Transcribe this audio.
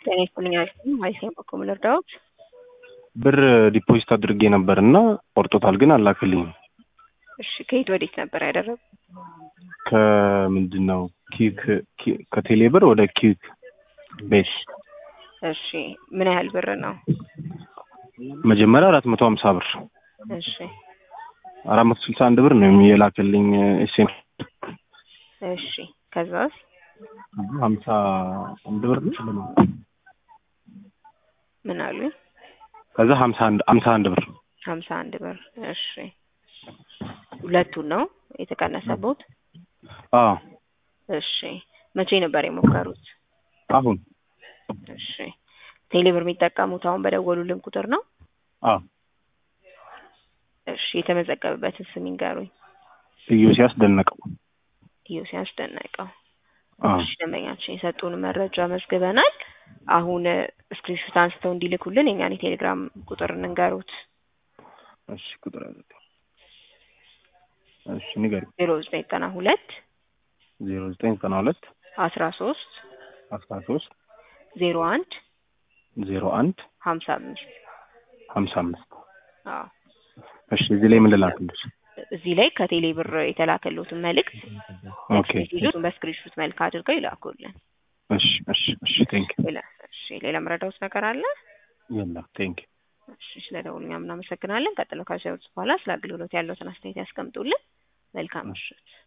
ጤና ይስጥልኝ አልኩኝ ማይሴም በኩል እርዳዎች ብር ዲፖዚት አድርጌ ነበርና ቆርጦታል ግን አላከልኝም። እሺ ከየት ወዴት ነበር ያደረገው? ከምንድነው ከቴሌ ብር ወደ ኪክ ቤት። እሺ ምን ያህል ብር ነው? መጀመሪያ 450 ብር። እሺ 461 ብር ነው የላከልኝ ኤስኤም። እሺ ከዛስ 51 ብር ነው ምን አሉ? ከዛ 51 ብር 51 ብር። እሺ ሁለቱን ነው የተቀነሰበት? አዎ። እሺ መቼ ነበር የሞከሩት? አሁን። እሺ ቴሌብር የሚጠቀሙት አሁን በደወሉልን ቁጥር ነው? አዎ። እሺ የተመዘገበበትን ስም ይንገሩኝ። ኢዮስያስ ደነቀው። ኢዮስያስ ደነቀው። እሺ ደንበኛችን የሰጡን መረጃ መዝግበናል። አሁን ስክሪንሾት አንስተው እንዲልኩልን የኛን የቴሌግራም ቁጥር እንንገሩት። እሺ ቁጥር አለ። እሺ ንገሪ። 0992 0992 13 13 01 01 55 አዎ። እሺ እዚህ ላይ ምን ልላክልሽ? እዚህ ላይ ከቴሌ ብር የተላከሉትን መልእክት ኦኬ ይዙን በስክሪንሾት መልክ አድርገው ይላኩልን። እሺ እሺ እሺ ቴንክ ዩ። ሌላ መረዳውት ነገር አለ? የለም ቴንክ ዩ። እሺ ስለደውሉኛ እናመሰግናለን። ቀጥሎ ካሻውት በኋላ ስለ አገልግሎት ያለውን አስተያየት ያስቀምጡልን። መልካም ምሽት።